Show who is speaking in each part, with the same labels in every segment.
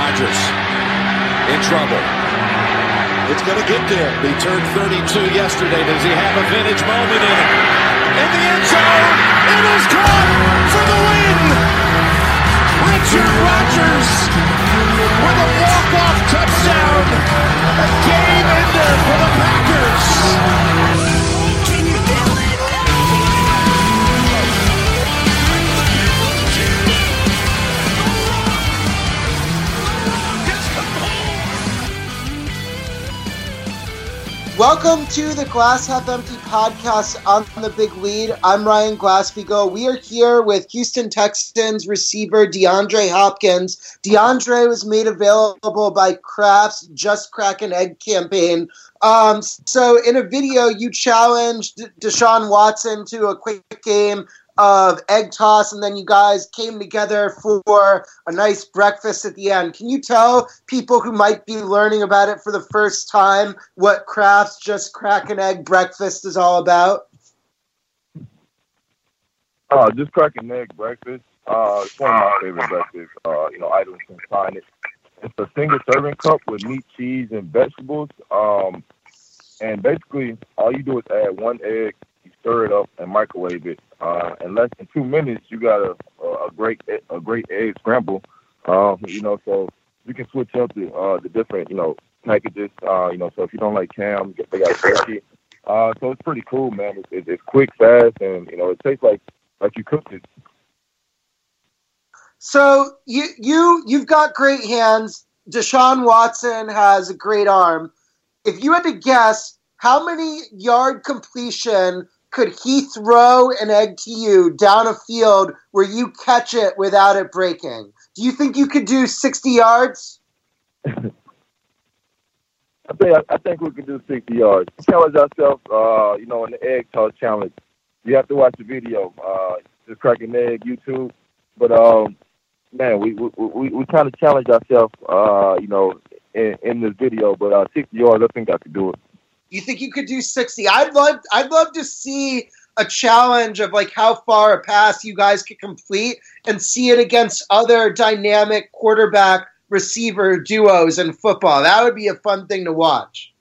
Speaker 1: Rodgers in trouble. It's going to get there. He turned 32 yesterday. Does he have a vintage moment in it? In the end zone, it is caught for the win. Richard Rodgers with a walk-off touchdown. A game ender for the Packers.
Speaker 2: Welcome to the Glass Half Empty podcast on the Big Lead. I'm Ryan Glasspiegel. We are here with Houston Texans receiver DeAndre Hopkins. DeAndre was made available by Kraft's Just Crack an Egg campaign. So in a video, you challenged Deshaun Watson to a quick game of egg toss, and then you guys came together for a nice breakfast at the end. Can you tell people who might be learning about it for the first time what Kraft's Just Crack an Egg breakfast is all about?
Speaker 3: Just Crack an Egg breakfast. It's one of my favorite breakfast, items inside it. It's a single serving cup with meat, cheese, and vegetables. And basically, all you do is add one egg, you stir it up, and microwave it. In less than 2 minutes, you got a great egg scramble. So you can switch up the different packages. So if you don't like ham, they got turkey. So it's pretty cool, man. It's quick, fast, and it tastes like you cooked it.
Speaker 2: So you've got great hands. Deshaun Watson has a great arm. If you had to guess, how many yard completion could he throw an egg to you down a field where you catch it without it breaking? Do you think you could do 60 yards?
Speaker 3: I think we could do 60 yards. Challenge ourselves, in the egg toss challenge. You have to watch the video. Just Crack an Egg, YouTube. But man, we kind of challenge ourselves, in this video. But 60 yards, I think I could do it.
Speaker 2: You think you could do 60? I'd love to see a challenge of like how far a pass you guys could complete and see it against other dynamic quarterback receiver duos in football. That would be a fun thing to watch.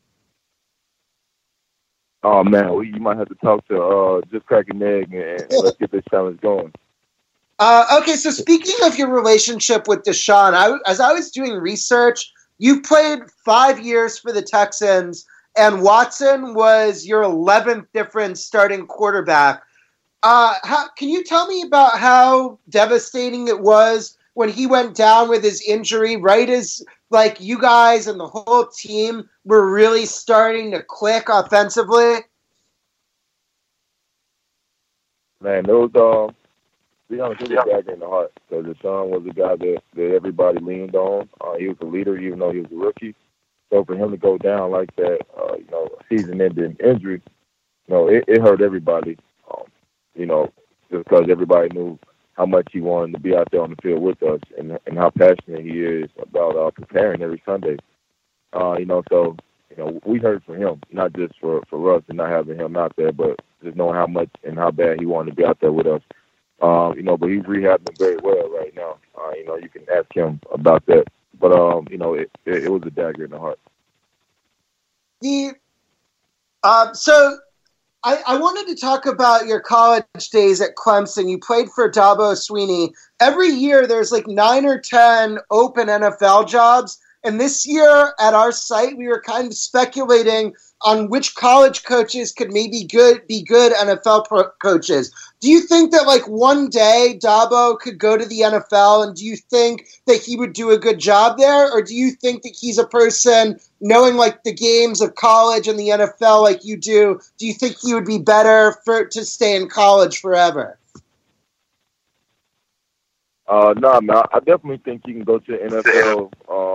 Speaker 3: Oh man, you might have to talk to Just Crack an Egg and let's get this challenge going.
Speaker 2: Okay, so speaking of your relationship with Deshaun, as I was doing research, you played 5 years for the Texans. And Watson was your 11th different starting quarterback. Can you tell me about how devastating it was when he went down with his injury, right as like you guys and the whole team were really starting to click offensively?
Speaker 3: Man, it was a dagger in the heart. So Deshaun was a guy that everybody leaned on. He was a leader, even though he was a rookie. So for him to go down like that, a season-ending injury, it hurt everybody. Just because everybody knew how much he wanted to be out there on the field with us and how passionate he is about preparing every Sunday. So we heard from him, not just for us and not having him out there, but just knowing how much and how bad he wanted to be out there with us. But he's rehabbing very well right now. You can ask him about that. But, it was a dagger in the heart.
Speaker 2: So I wanted to talk about your college days at Clemson. You played for Dabo Swinney. Every year there's like 9 or 10 open NFL jobs. And this year at our site, we were kind of speculating on which college coaches could maybe be good NFL coaches. Do you think that like one day Dabo could go to the NFL, and do you think that he would do a good job there? Or do you think that he's a person knowing like the games of college and the NFL like you do you think he would be better to stay in college forever?
Speaker 3: No, man, I definitely think he can go to the NFL,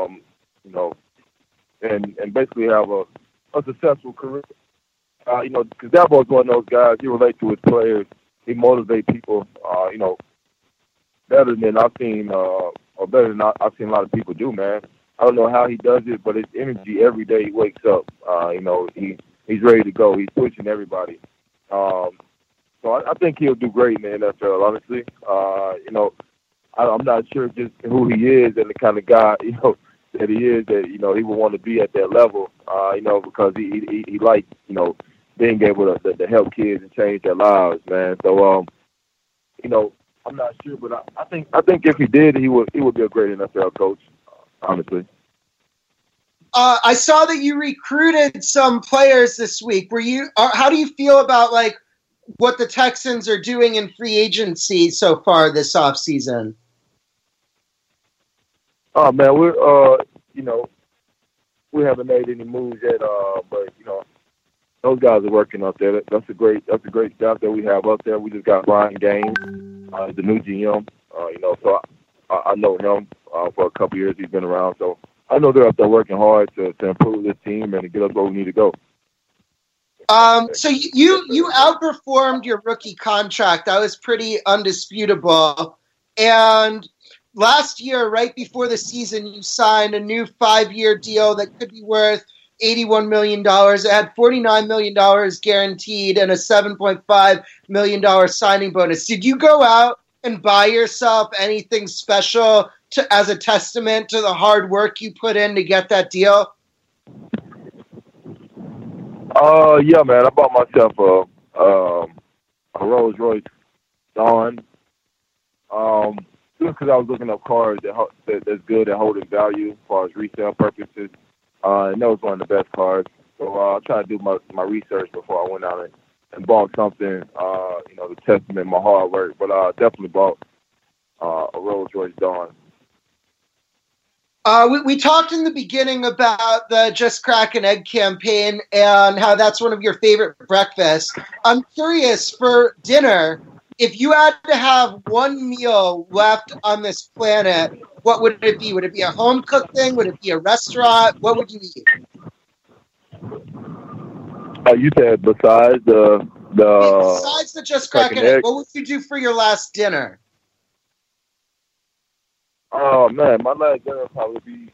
Speaker 3: and basically have a successful career. Because Dabo's one of those guys, he relates to his players. He motivates people, better than I've seen a lot of people do, man. I don't know how he does it, but his energy every day he wakes up, he's ready to go. He's pushing everybody. So I think he'll do great in the NFL, honestly. I'm not sure just who he is and the kind of guy, that he is, that, he would want to be at that level, because he likes, being able to help kids and change their lives, man. So, I'm not sure, but I think if he did, he would be a great NFL coach, honestly.
Speaker 2: I saw that you recruited some players this week. How do you feel about what the Texans are doing in free agency so far this offseason?
Speaker 3: Oh man, we haven't made any moves yet, but those guys are working out there. That's a great staff that we have up there. We just got Brian Gaines, the new GM. So I know him for a couple years. He's been around, so I know they're up there working hard to improve this team and to get us where we need to go.
Speaker 2: So you outperformed your rookie contract. That was pretty undisputable. And last year, right before the season, you signed a new 5-year deal that could be worth $81 million. It had $49 million guaranteed and a $7.5 million signing bonus. Did you go out and buy yourself anything special as a testament to the hard work you put in to get that deal?
Speaker 3: Yeah, man. I bought myself a Rolls Royce Dawn. Just because I was looking up cars that's good at holding value as far as resale purposes. And that was one of the best cars. So I tried to do my research before I went out and bought something, to testament my hard work. But I definitely bought a Rolls Royce Dawn.
Speaker 2: We talked in the beginning about the Just Crack an Egg campaign and how that's one of your favorite breakfasts. I'm curious, for dinner, if you had to have one meal left on this planet, what would it be? Would it be a home-cooked thing? Would it be a restaurant? What would you eat?
Speaker 3: You said besides
Speaker 2: besides the Just Crack an Egg, what would you do for your last dinner?
Speaker 3: Oh man, my last dinner would probably be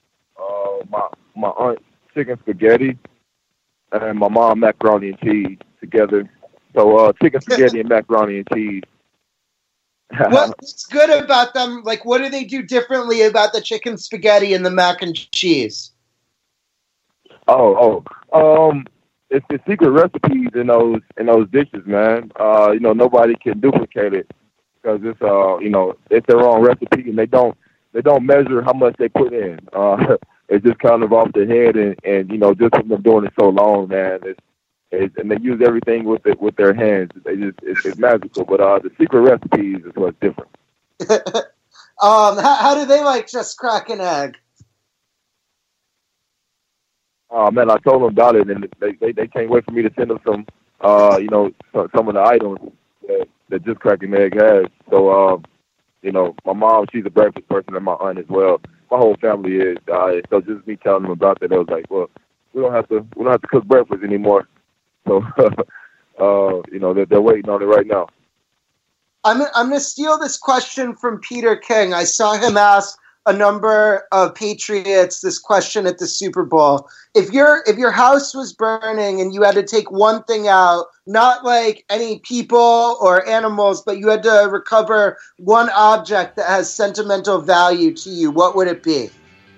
Speaker 3: my aunt's chicken spaghetti and my mom macaroni and cheese together. So chicken spaghetti and macaroni and cheese.
Speaker 2: What's good about them? What do they do differently about the chicken spaghetti and the mac and cheese?
Speaker 3: It's the secret recipes in those dishes, man. Nobody can duplicate it because it's their own recipe, and they don't measure how much they put in. It's just kind of off the head, and just from them doing it so long, man. And they use everything with their hands. It's magical. But the secret recipes is what's different.
Speaker 2: How do they like Just Crack an Egg?
Speaker 3: Oh man, I told them about it, and they can't wait for me to send them some of the items that Just Crack an Egg has. So my mom, she's a breakfast person, and my aunt as well. My whole family is. So just me telling them about that, I was like, well, we don't have to cook breakfast anymore. So, they're waiting on it right now.
Speaker 2: I'm going to steal this question from Peter King. I saw him ask a number of Patriots this question at the Super Bowl. If your house was burning and you had to take one thing out, not like any people or animals, but you had to recover one object that has sentimental value to you, what would it be?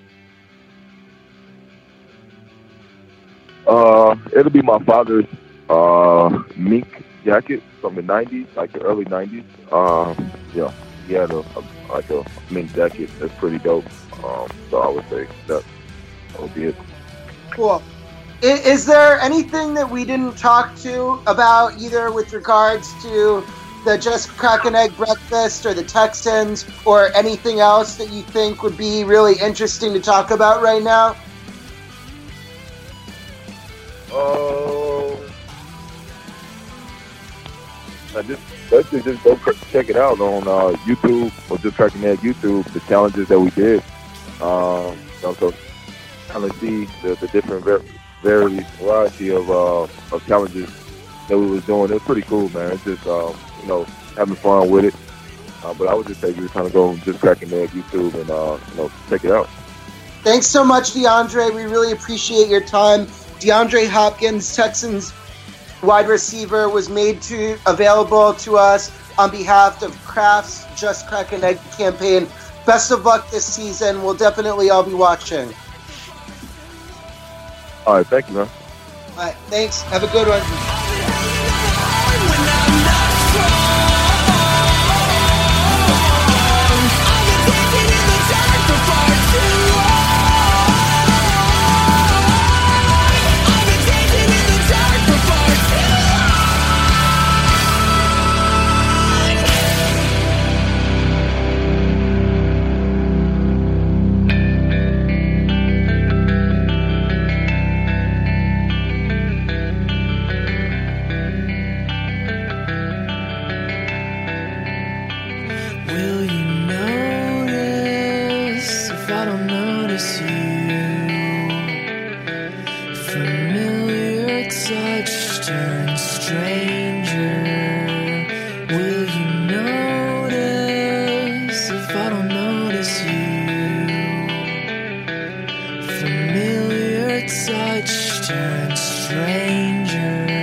Speaker 3: It'll be my father's mink jacket from the 90s, like the early 90s. He had a mink jacket that's pretty dope. So I would say that would be it.
Speaker 2: Cool. Is there anything that we didn't talk to about, either with regards to the Just Crack an Egg breakfast or the Texans, or anything else that you think would be really interesting to talk about right now?
Speaker 3: Just go check it out on YouTube, or Just Crack an Egg YouTube, the challenges that we did. So kind of see the different variety of challenges that we was doing. It was pretty cool, man. It's just having fun with it. But I would just say just kind of go on Just Crack an Egg YouTube and check it out.
Speaker 2: Thanks so much, DeAndre. We really appreciate your time. DeAndre Hopkins, Texans wide receiver, was made available to us on behalf of Kraft's Just Crack an Egg campaign, best of luck this season. We'll definitely all be watching.
Speaker 3: All right, thank you, man.
Speaker 2: All right, thanks. Have a good one.
Speaker 4: Will you notice if I don't notice you? Familiar touch turns stranger. Will you notice if I don't notice you? Familiar touch turns stranger.